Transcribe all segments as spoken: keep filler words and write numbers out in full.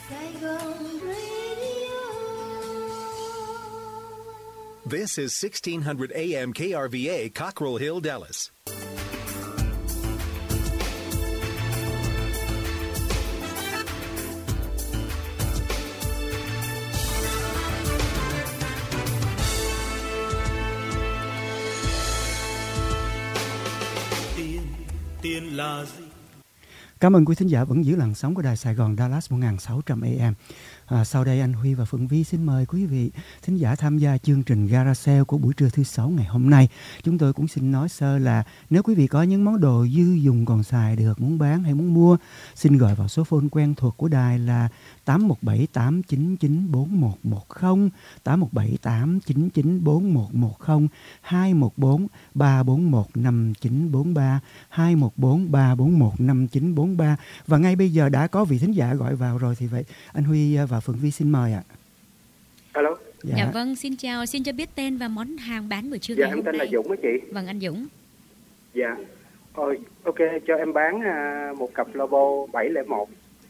This is sixteen hundred A M K R V A, Cockrell Hill, Dallas. Tiền, tiền là gì? Cảm ơn quý thính giả vẫn giữ làn sóng của Đài Sài Gòn Dallas một nghìn sáu trăm A M. À, sau đây anh Huy và Phượng Vi xin mời quý vị thính giả tham gia chương trình Gara Sale của buổi trưa thứ sáu ngày hôm nay. Chúng tôi cũng xin nói sơ là nếu quý vị có những món đồ dư dùng còn xài được, muốn bán hay muốn mua, xin gọi vào số phone quen thuộc của đài là tám một bảy tám chín chín bốn một một không, tám một bảy tám chín chín bốn một một không, hai một bốn ba bốn một năm chín bốn ba, hai một bốn ba bốn một năm chín bốn ba. Và ngay bây giờ đã có vị thính giả gọi vào rồi, thì vậy anh Huy và Phượng Vi xin mời ạ. Alo. Dạ. dạ vâng, xin chào, xin cho biết tên và món hàng bán buổi trưa dạ, ngày hôm nay. Dạ, em tên là Dũng á chị. Vâng, anh Dũng. Dạ. Ôi, ok, cho em bán uh, một cặp Lobo bảy không một.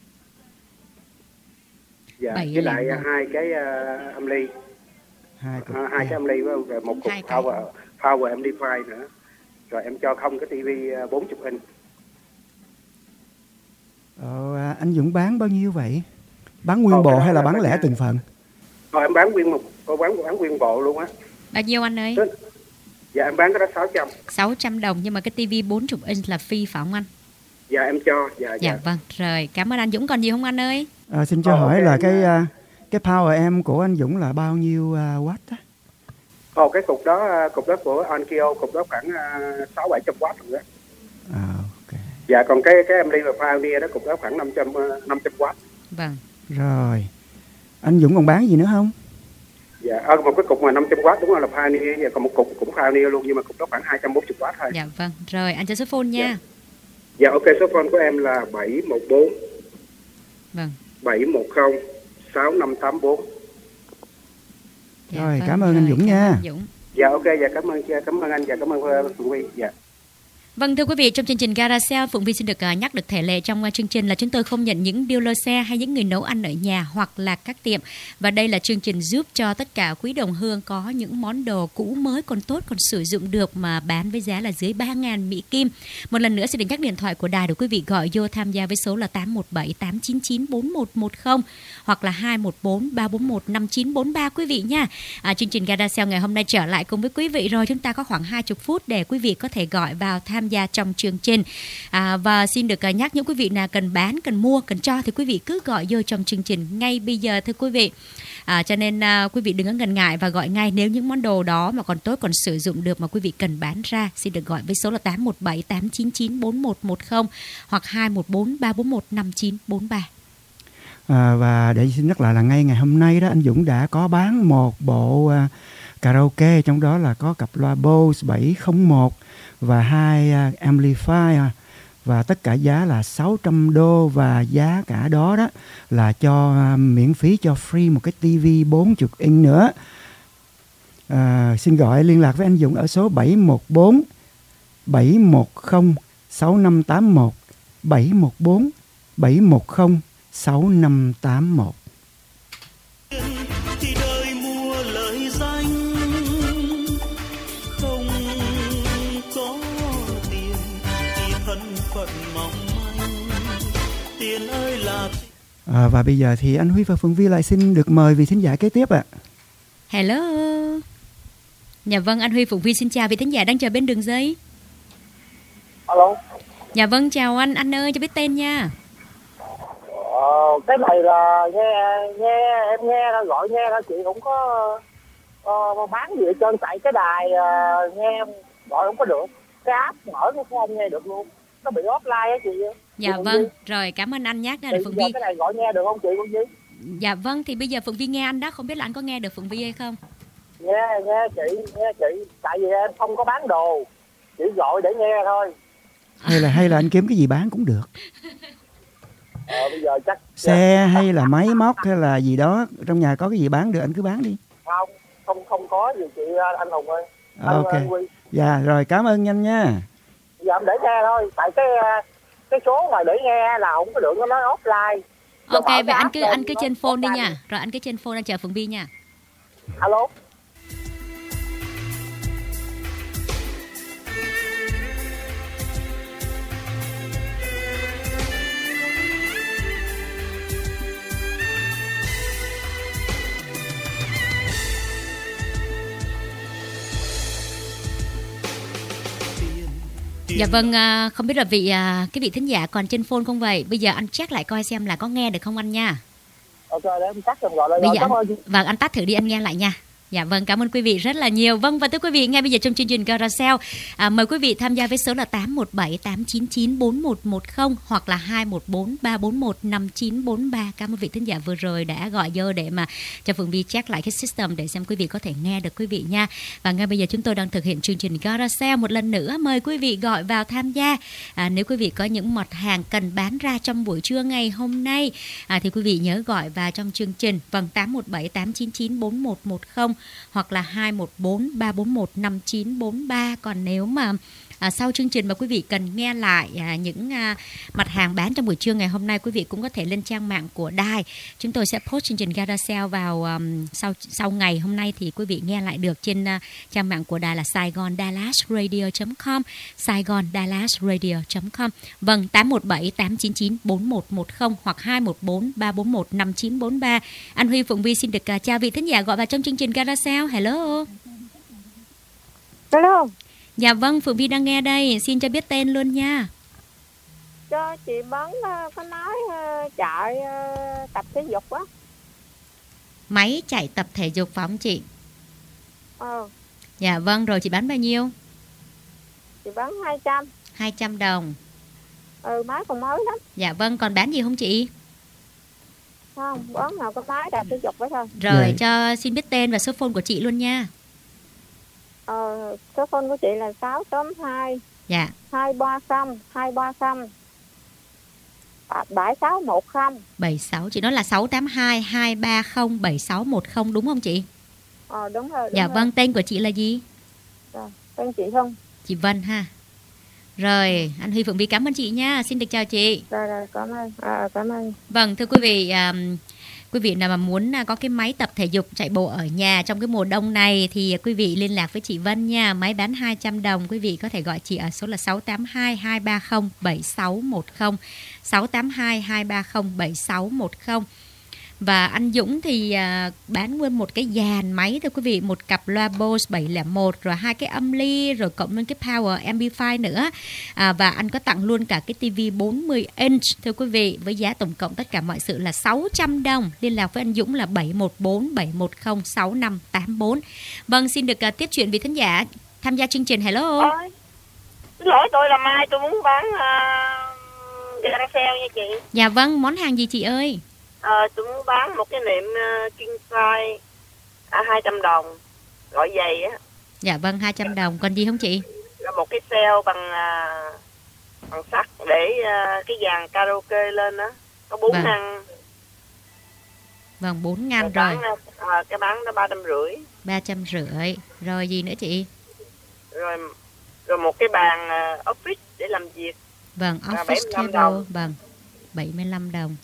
Dạ, với lại uh, hai cái uh, âm ly. Hai, uh, hai cái âm ly và một cục power, power amplifier nữa. Rồi em cho không cái tivi uh, bốn mươi inch. Ờ, anh Dũng bán bao nhiêu vậy? Bán nguyên Ồ, bộ hay là bán lẻ từng phần? Ờ, em bán nguyên một, bán bán nguyên bộ luôn á. Bao nhiêu anh ơi? Dạ em bán cái đó sáu trăm. sáu trăm đồng, nhưng mà cái tivi bốn mươi inch là free phải không anh? Dạ em cho. Dạ, dạ, dạ. Vâng, rồi cảm ơn anh Dũng. Còn gì không anh ơi? À, xin cho Ồ, hỏi okay, là cái uh, cái power amp của anh Dũng là bao nhiêu uh, watt á? Ồ, cái cục đó cục đó của Onkyo, cục đó khoảng uh, sáu bảy trăm watt rồi đó. À, ok. Dạ, còn cái cái em đi và Pioneer đó cục đó khoảng năm trăm watt. Vâng. Rồi. Anh Dũng còn bán gì nữa không? Dạ, à, một cái cục mà năm trăm watt đúng không, là Pioneer, và còn một cục cũng Pioneer luôn, nhưng mà cục đó khoảng hai trăm bốn mươi watt thôi. Dạ vâng. Rồi, anh cho số phone nha. Dạ, dạ ok, số phone của em là bảy một bốn Vâng. bảy một không sáu năm tám bốn. Dạ, rồi, vâng, cảm ơn rồi, anh Dũng nha. Anh Dũng. Dạ ok, dạ cảm ơn cảm ơn anh, dạ cảm ơn Phượng Vi. Dạ. Vâng, thưa quý vị, trong chương trình Gara Sale, Phượng Vi xin được uh, nhắc được thể lệ trong uh, chương trình là chúng tôi không nhận những dealer xe hay những người nấu ăn ở nhà hoặc là các tiệm. Và đây là chương trình giúp cho tất cả quý đồng hương có những món đồ cũ mới còn tốt, còn sử dụng được mà bán với giá là dưới ba nghìn Mỹ Kim. Một lần nữa xin được nhắc điện thoại của đài để quý vị gọi vô tham gia với số là tám một bảy tám chín chín bốn một một không hoặc là hai một bốn ba bốn một năm chín bốn ba quý vị nha. À, chương trình Gara Sale ngày hôm nay trở lại cùng với quý vị rồi. Chúng ta có khoảng hai mươi phút để quý vị có thể gọi vào tham gia trong chương trình. À, và xin được nhắc những quý vị nào cần bán, cần mua, cần cho thì quý vị cứ gọi vô trong chương trình ngay bây giờ thưa quý vị. À, cho nên à, quý vị đừng có ngần ngại và gọi ngay nếu những món đồ đó mà còn tốt, còn sử dụng được mà quý vị cần bán ra. Xin được gọi với số là tám một bảy tám chín chín bốn một một không hoặc hai một bốn ba bốn một năm chín bốn ba. À, và để xin nhắc lại là ngay ngày hôm nay đó, anh Dũng đã có bán một bộ uh, karaoke, trong đó là có cặp loa Bose bảy không một và hai uh, amplifier, và tất cả giá là sáu trăm đô, và giá cả đó đó là cho uh, miễn phí, cho free một cái tivi bốn mươi inch nữa. À, xin gọi liên lạc với anh Dũng ở số bảy một bốn bảy một không sáu năm tám một, bảy một bốn bảy một không sáu năm tám một. Thì đời mua lời danh, không có tiền thì thân phận mong manh. Tiền ơi là à, và bây giờ thì anh Huy và Phượng Vi lại xin được mời vị thính giả kế tiếp ạ. À. Hello. Dạ vâng, anh Huy, Phượng Vi xin chào vị thính giả đang chờ bên đường dây. Alo. Dạ vâng, chào anh, anh ơi cho biết tên nha. Ờ, cái này là nghe nghe em nghe gọi nghe đó chị cũng có uh, bán gì ở trên, tại cái đài uh, nghe gọi không có được, cái app mở nó cũng không nghe được luôn, nó bị offline á chị. Dạ chị vâng, rồi cảm ơn anh nhắc. Là Phượng Vi. Cái này gọi nghe được không chị Phượng Vi? Dạ vâng, thì bây giờ Phượng Vi nghe anh đó, không biết là anh có nghe được Phượng Vi hay không? Nghe nghe chị, nghe chị, tại vì em không có bán đồ, chỉ gọi để nghe thôi. Hay là hay là anh kiếm cái gì bán cũng được. Ờ, bây giờ chắc xe hay là máy móc hay là gì đó trong nhà có cái gì bán được anh cứ bán đi. Không, không không có gì chị anh Hùng ơi. Anh, ok. Anh dạ rồi, cảm ơn anh nha. Giờ em để nghe thôi, tại cái cái số mà để nghe là không có được, nó nói offline. Ok, vậy anh cứ anh cứ trên phone đi nha. Rồi anh cứ trên phone, anh chờ Phượng Vi nha. Alo. Dạ vâng, không biết là vị cái vị thính giả còn trên phone không vậy? Bây giờ anh check lại coi xem là có nghe được không anh nha. Ok, để em tắt rồi gọi lại. Bây giờ anh, vâng, anh tắt thử đi, anh nghe lại nha. Dạ vâng, cảm ơn quý vị rất là nhiều. Vâng, và thưa quý vị, ngay bây giờ trong chương trình Carousel, à, mời quý vị tham gia với số là tám một bảy tám chín chín bốn một một không hoặc là hai một bốn ba bốn một năm chín bốn ba. Cảm ơn vị thính giả vừa rồi đã gọi vô để mà cho Phượng Vi check lại cái system để xem quý vị có thể nghe được quý vị nha. Và ngay bây giờ chúng tôi đang thực hiện chương trình Carousel một lần nữa. Mời quý vị gọi vào tham gia. À, nếu quý vị có những mặt hàng cần bán ra trong buổi trưa ngày hôm nay, à, thì quý vị nhớ gọi vào trong chương trình. Vâng, tám một bảy tám chín chín bốn một một không hoặc là hai một bốn ba bốn một năm chín bốn ba. Còn nếu mà à, sau chương trình mà quý vị cần nghe lại à, những à, mặt hàng bán trong buổi trưa ngày hôm nay, quý vị cũng có thể lên trang mạng của đài. Chúng tôi sẽ post chương trình Carousel vào um, sau sau ngày hôm nay thì quý vị nghe lại được trên uh, trang mạng của đài là saigon dallas radio chấm com, saigon dallas radio chấm com. Vâng, tám một bảy tám chín chín bốn một một không hoặc hai một bốn ba bốn một năm chín bốn ba. Anh Huy, Phượng Vi xin được uh, chào vị thính giả gọi vào trong chương trình Carousel. Hello. Hello. Dạ vâng, Phượng Vi đang nghe đây. Xin cho biết tên luôn nha. Cho chị bán uh, có nói uh, chạy uh, tập thể dục á. Máy chạy tập thể dục phải không chị? Ờ. Dạ vâng, rồi chị bán bao nhiêu? Chị bán hai trăm. hai trăm đồng. Ừ, máy còn mới lắm. Dạ vâng, còn bán gì không chị? Không, bán nào có máy tập thể dục đó thôi. Rồi, dạ. Cho xin biết tên và số phone của chị luôn nha. Ờ, số phone của chị là sáu tám hai. Dạ. hai ba không, hai ba không. bảy sáu một không. bảy sáu, chị nói là sáu tám hai hai ba không bảy sáu một không đúng không chị? Ờ, đúng rồi. Đúng dạ rồi. Vâng, tên của chị là gì? Rồi, tên chị Vân. Chị Vân ha. Rồi, anh Huy, Phượng Vi cảm ơn chị nha. Xin được chào chị. Rồi, rồi, cảm ơn. À, cảm ơn. Vâng, thưa quý vị, um, quý vị nào mà muốn có cái máy tập thể dục chạy bộ ở nhà trong cái mùa đông này thì quý vị liên lạc với chị Vân nha. Máy bán hai trăm đồng. Quý vị có thể gọi chị ở số là sáu tám hai hai ba không bảy sáu một không, sáu tám hai hai ba không bảy sáu một không. Và anh Dũng thì à, bán nguyên một cái dàn máy thưa quý vị, một cặp loa Bose bảy không một, rồi hai cái âm ly, rồi cộng với cái Power Amplifier nữa. À, và anh có tặng luôn cả cái tivi bốn mươi inch thưa quý vị, với giá tổng cộng tất cả mọi sự là sáu trăm đồng. Liên lạc với anh Dũng là bảy một bốn bảy một không sáu năm tám bốn. Vâng, xin được uh, tiếp chuyện với thính giả tham gia chương trình. Hello. Ôi, xin lỗi, tôi là Mai, tôi muốn bán uh, Carousel nha chị. Dạ vâng, món hàng gì chị ơi? Ờ, tôi muốn bán một cái nệm uh, king size à, hai trăm đồng, loại giày á. Dạ vâng, hai trăm đồng. Còn gì không chị? Là một cái cell bằng uh, bằng sắt để uh, cái dàn karaoke lên đó, có bốn vâng. ngăn. Vâng, bốn ngăn rồi. Bán, uh, cái bán nó ba trăm rưỡi. Ba trăm rưỡi. Rồi gì nữa chị? Rồi rồi một cái bàn uh, office để làm việc. Vâng, office table. Đồng. Vâng, bảy mươi lăm đồng.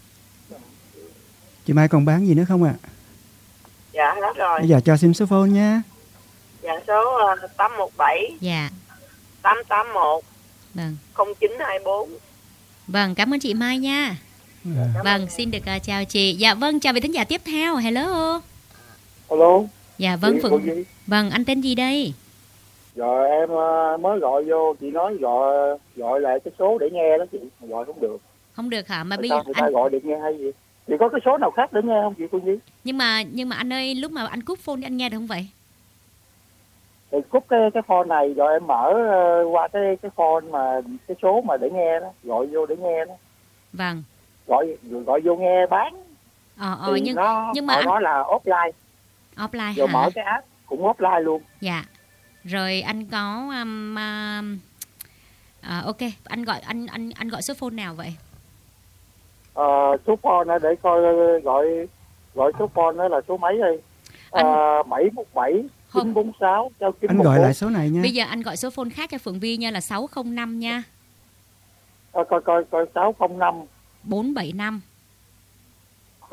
Chị Mai còn bán gì nữa không ạ? À? Dạ, hết rồi. Bây giờ cho xin số phone nha. Dạ, số uh, tám một bảy. Dạ. tám tám một. Vâng. không chín hai bốn. Vâng, cảm ơn chị Mai nha. À. Vâng, xin được uh, chào chị. Dạ vâng, chào vị thính giả tiếp theo. Hello. Hello. Dạ vâng, chị, Phượng. Vâng, anh tên gì đây? Dạ em uh, mới gọi vô, chị nói gọi gọi lại cái số để nghe đó chị, gọi không được. Không được hả? Mà Tại bây sao giờ người anh... ta gọi được nghe hay gì? Chị có cái số nào khác để nghe không chị Phương Nhi? Nhưng mà nhưng mà anh ơi, lúc mà anh cúp phone thì anh nghe được không vậy? Thì cúp cái cái phone này rồi em mở uh, qua cái cái phone mà cái số mà để nghe đó, gọi vô để nghe đó. Vâng. Gọi gọi vô nghe bán. Ờ ờ nhưng nó, nhưng mà họ anh... nói là offline. Offline rồi hả? Mở cái app cũng offline luôn. Dạ. Rồi anh có um, uh, à, ok, anh gọi anh anh anh gọi số phone nào vậy? Ờ, số phone đó để coi gọi gọi số phone đó là số mấy đây? Anh... À, bảy một bảy chín bốn sáu cho chín anh gọi lại số này nha. Bây giờ anh gọi số phone khác cho Phượng Vi nha, là sáu không năm nha. À, coi coi coi sáu không năm bốn bảy năm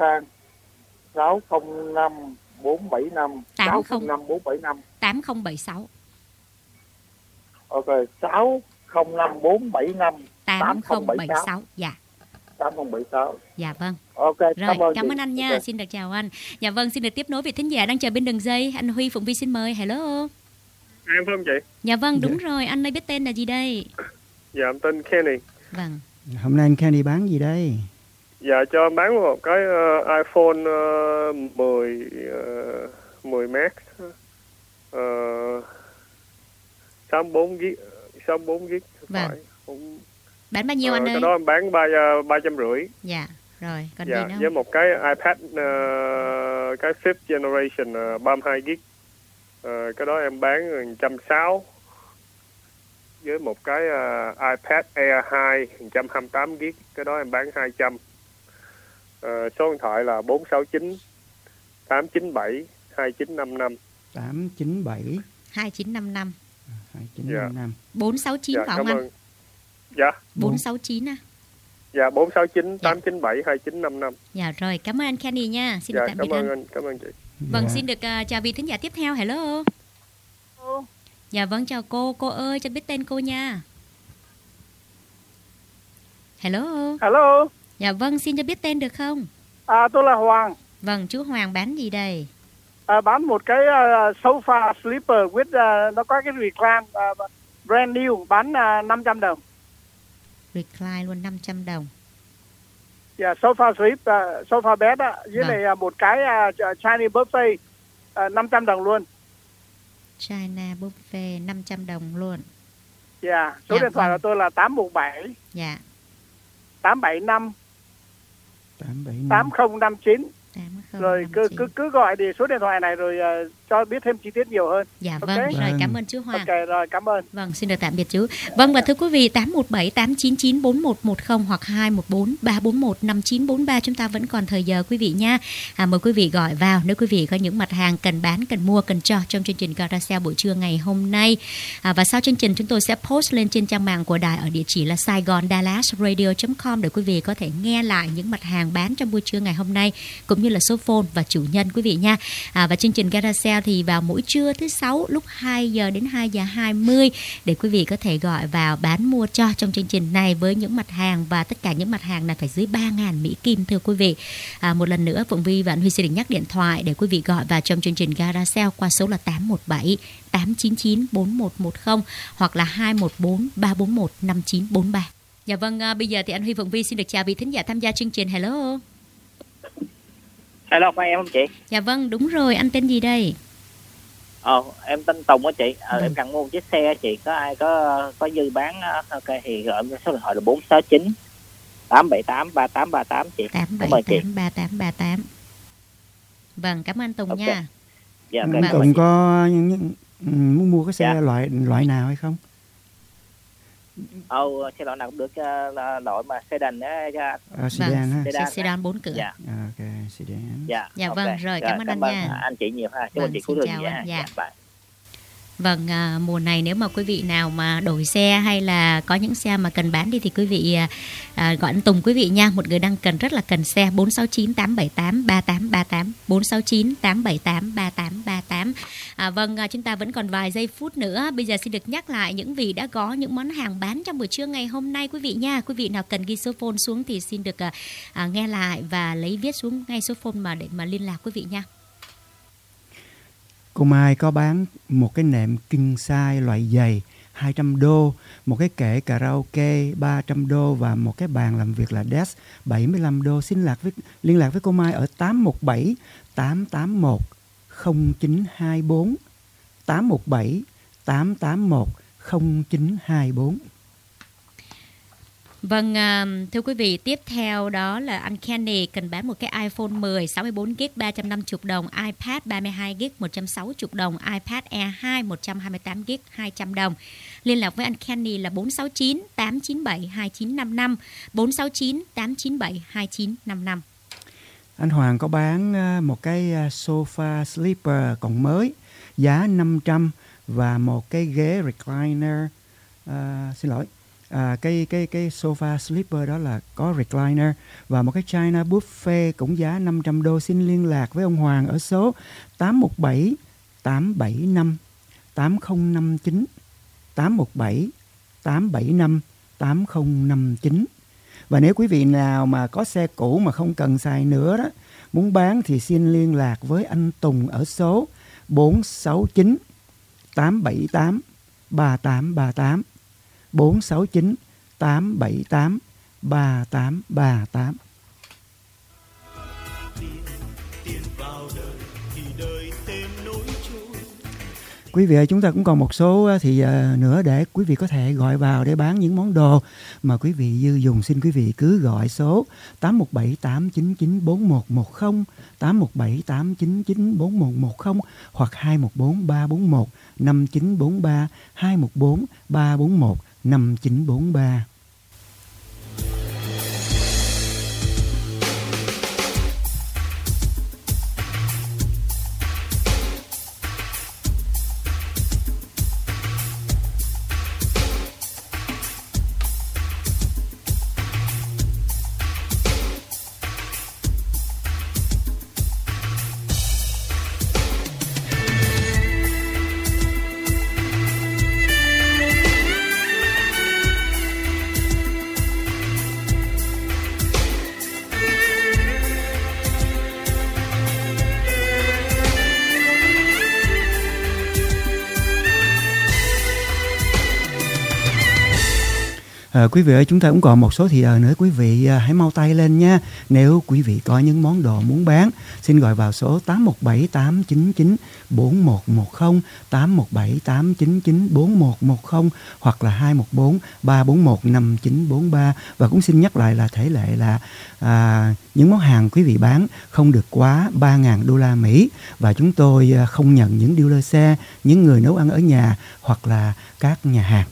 Khang sáu không năm bốn bảy năm sáu không năm bốn bảy năm tám không bảy sáu. Ok, sáu không năm bốn bảy năm tám không bảy sáu. Dạ. tám không bảy sáu. Dạ vâng. Ok, rồi, cảm ơn, cảm ơn anh nha. Okay. Xin được chào anh. Dạ vâng, xin được tiếp nối vị thính giả đang chờ bên đường dây. Anh Huy, Phụng Vi xin mời. Hello. Em phải không chị? Dạ vâng, đúng dạ. rồi. Anh ơi biết tên là gì đây? Dạ, em tên Kenny. Vâng. Hôm nay anh Kenny bán gì đây? Dạ, cho em bán một cái uh, iPhone uh, mười, uh, mười Max uh, sáu mươi bốn gi-ga-bai sáu mươi bốn gi-ga-bai Vâng. Phải. Cũng... Bán bao nhiêu uh, anh ơi? Cái đó em bán ba ba trăm rưỡi. Dạ, rồi còn dạ, gì nữa? Với một cái iPad uh, cái fifth generation uh, ba mươi hai gi-ga-bai. Uh, cái đó em bán một trăm sáu mươi. Với một cái uh, iPad Air hai một trăm hai mươi tám gi-ga-bai, cái đó em bán hai trăm. Uh, số điện thoại là bốn sáu chín tám chín bảy hai chín năm năm. tám chín bảy hai chín năm năm. hai chín năm năm. bốn sáu chín dạ, phải không anh? Ơn. Dạ. bốn sáu chín à? Dạ, bốn sáu chín tám chín bảy hai chín năm năm. Dạ rồi, cảm ơn anh Kenny nha. Xin dạ, được tạm biệt cảm ơn anh. anh. Cảm ơn chị. Vâng, dạ. xin được uh, chào vị thính giả tiếp theo. Hello. Hello. Dạ vâng, chào cô. Cô ơi, cho biết tên cô nha. Hello. Hello. Dạ vâng, xin cho biết tên được không? À, tôi là Hoàng. Vâng, chú Hoàng bán gì đây? À, bán một cái uh, sofa sleeper with uh, nó có cái recline uh, brand new, bán uh, năm trăm đồng. Recline luôn năm trăm đồng. Dạ, yeah, sofa sleep, uh, sofa bed á, với vâng. lại uh, một cái uh, Chinese buffet uh, năm trăm đồng luôn. China buffet năm trăm đồng luôn. Dạ, yeah, số dạ, điện thoại vâng. của tôi là tám một bảy Dạ. tám bảy năm tám bảy năm tám không năm chín. Rồi cứ cứ cứ gọi thì số điện thoại này rồi uh, cho biết thêm chi tiết nhiều hơn. Dạ okay. vâng, rồi cảm ơn chú Hoàng. Ok, rồi cảm ơn. Vâng, xin được tạm biệt chú. Vâng, và thưa quý vị, tám một bảy tám chín chín bốn một một không hoặc hai một bốn ba bốn một năm chín bốn ba, chúng ta vẫn còn thời giờ quý vị nha. À, mời quý vị gọi vào nếu quý vị có những mặt hàng cần bán, cần mua, cần cho trong chương trình Garage Sale buổi trưa ngày hôm nay. À, và sau chương trình chúng tôi sẽ post lên trên trang mạng của đài ở địa chỉ là saigon dallas radio chấm com để quý vị có thể nghe lại những mặt hàng bán trong buổi trưa ngày hôm nay, cũng như là số phone và chủ nhân quý vị nha. À, và chương trình Garage Sale thì vào mỗi trưa thứ sáu lúc hai giờ đến hai giờ hai mươi để quý vị có thể gọi vào bán mua cho trong chương trình này với những mặt hàng, và tất cả những mặt hàng này phải dưới ba nghìn Mỹ Kim thưa quý vị. À, một lần nữa Phụng Vi và anh Huy xin được nhắc điện thoại để quý vị gọi vào trong chương trình Garage Sale qua số là tám một bảy tám chín chín bốn một một không hoặc là hai một bốn ba bốn một năm chín bốn ba. Dạ vâng, à, bây giờ thì anh Huy Phụng Vi xin được chào vị thính giả tham gia chương trình. Hello. Hello, phải em không chị? Dạ vâng, đúng rồi. Anh tên gì đây? Ờ, em tên Tùng á chị. Ờ, vâng. Em cần mua một chiếc xe chị. Có ai có có dư bán ok thì gọi số điện thoại là bốn sáu chín tám bảy tám ba tám ba tám chị. tám bảy tám ba tám ba tám. Vâng, cảm ơn anh Tùng okay. nha. Dạ, okay, anh Tùng có những, những, muốn mua cái xe dạ. loại loại nào hay không? Ờ, xe loại nào cũng được, uh, loại mà sedan á. À, sedan ha. Sedan, sedan bốn cửa. Dạ. À, ok, sedan. Dạ, dạ okay. vâng, rồi, cảm ơn cảm anh nha. Anh chị nhiều ha. Chúc vâng, anh chị cuối tuần nha. Dạ. Dạ, Vâng, à, mùa này nếu mà quý vị nào mà đổi xe hay là có những xe mà cần bán đi thì quý vị à, gọi anh Tùng quý vị nha. Một người đang cần, rất là cần xe. Bốn sáu chín tám bảy tám ba tám ba tám bốn sáu chín tám bảy tám ba tám ba tám. À, vâng, à, chúng ta vẫn còn vài giây phút nữa. Bây giờ xin được nhắc lại những vị đã có những món hàng bán trong buổi trưa ngày hôm nay quý vị nha. Quý vị nào cần ghi số phone xuống thì xin được à, à, nghe lại và lấy viết xuống ngay số phone mà để mà liên lạc quý vị nha. Cô Mai có bán một cái nệm king size loại dày hai trăm đô, một cái kệ karaoke ba trăm đô và một cái bàn làm việc là desk bảy mươi lăm đô. Xin lạc với, liên lạc với cô Mai ở tám một bảy tám tám một không chín hai bốn tám một bảy tám tám một không chín hai bốn. Vâng, thưa quý vị, tiếp theo đó là anh Kenny cần bán một cái iPhone mười sáu mươi bốn gi-ga-bai ba trăm năm mươi đồng, iPad ba mươi hai gi-ga-bai một trăm sáu mươi đồng, iPad Air hai một trăm hai mươi tám gi-ga-bai hai trăm đồng. Liên lạc với anh Kenny là bốn sáu chín tám chín bảy hai chín năm năm, bốn sáu chín tám chín bảy hai chín năm năm. Anh Hoàng có bán một cái sofa sleeper còn mới, giá năm trăm và một cái ghế recliner, uh, xin lỗi, À, cái cái cái sofa sleeper đó là có recliner, và một cái China buffet cũng giá năm trăm đô. Xin liên lạc với ông Hoàng ở số tám một bảy tám bảy năm tám không năm chín, tám một bảy tám bảy năm tám không năm chín. Và nếu quý vị nào mà có xe cũ mà không cần xài nữa đó, muốn bán thì xin liên lạc với anh Tùng ở số bốn sáu chín tám bảy tám ba tám ba tám, bốn sáu chín tám bảy tám ba tám ba tám. Quý vị ơi, chúng ta cũng còn một số thì uh, nữa để quý vị có thể gọi vào để bán những món đồ mà quý vị dư dùng. Xin quý vị cứ gọi số tám một bảy tám chín chín bốn một một không, tám một bảy tám chín chín bốn một một không hoặc hai một bốn ba bốn một năm chín bốn ba, hai một bốn ba bốn một năm chín bốn ba. À, quý vị ơi, chúng ta cũng còn một số thì giờ nữa, quý vị à, hãy mau tay lên nha. Nếu quý vị có những món đồ muốn bán, xin gọi vào số tám một bảy tám chín chín bốn một một không, tám một bảy tám chín chín bốn một một không hoặc là hai một bốn ba bốn một năm chín bốn ba. Và cũng xin nhắc lại là thể lệ là à, những món hàng quý vị bán không được quá ba nghìn đô la Mỹ, và chúng tôi không nhận những dealer xe, những người nấu ăn ở nhà hoặc là các nhà hàng.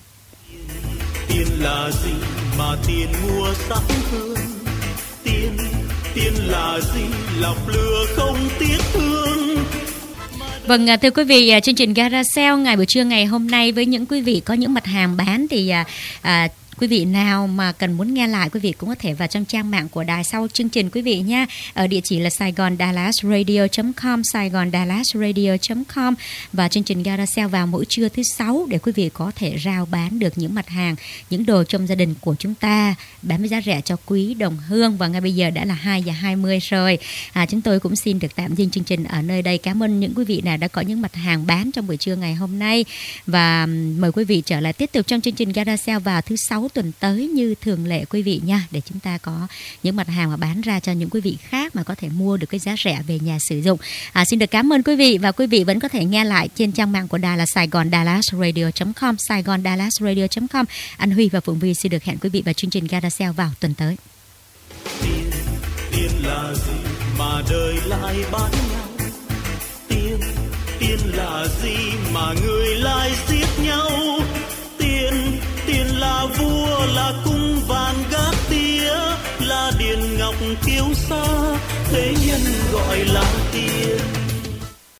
Tiền là gì mà tiền mua sắc hương? Tiền, tiền là gì lọc lừa không tiếc thương? Vâng, thưa quý vị, chương trình Gara Sale ngày buổi trưa ngày hôm nay với những quý vị có những mặt hàng bán thì à, à, quý vị nào mà cần muốn nghe lại, quý vị cũng có thể vào trong trang mạng của đài sau chương trình quý vị nha. Ở địa chỉ là saigon dallas radio chấm com, saigon dallas radio chấm com, và chương trình Gara Sale vào mỗi trưa thứ sáu để quý vị có thể rao bán được những mặt hàng, những đồ trong gia đình của chúng ta bán với giá rẻ cho quý đồng hương. Và ngay bây giờ đã là hai giờ hai mươi rồi. À, chúng tôi cũng xin được tạm dừng chương trình ở nơi đây. Cảm ơn những quý vị nào đã có những mặt hàng bán trong buổi trưa ngày hôm nay, và mời quý vị trở lại tiếp tục trong chương trình Gara Sale vào thứ sáu tuần tới như thường lệ quý vị nha, để chúng ta có những mặt hàng mà bán ra cho những quý vị khác mà có thể mua được cái giá rẻ về nhà sử dụng. À, xin được cảm ơn quý vị, và quý vị vẫn có thể nghe lại trên trang mạng của đài là saigon dallas radio chấm com, saigon dallas radio chấm com. Anh Huy và Phượng Vi xin được hẹn quý vị vào chương trình Gara Sale vào tuần tới. Tiền, tiền là gì mà đời lại bán nhau? Tiền, tiền là gì mà người lại giết nhau? Tiền, tiền là vua, là cung vàng gác tía, là điền ngọc kiêu sa, thế nhân gọi là tiền.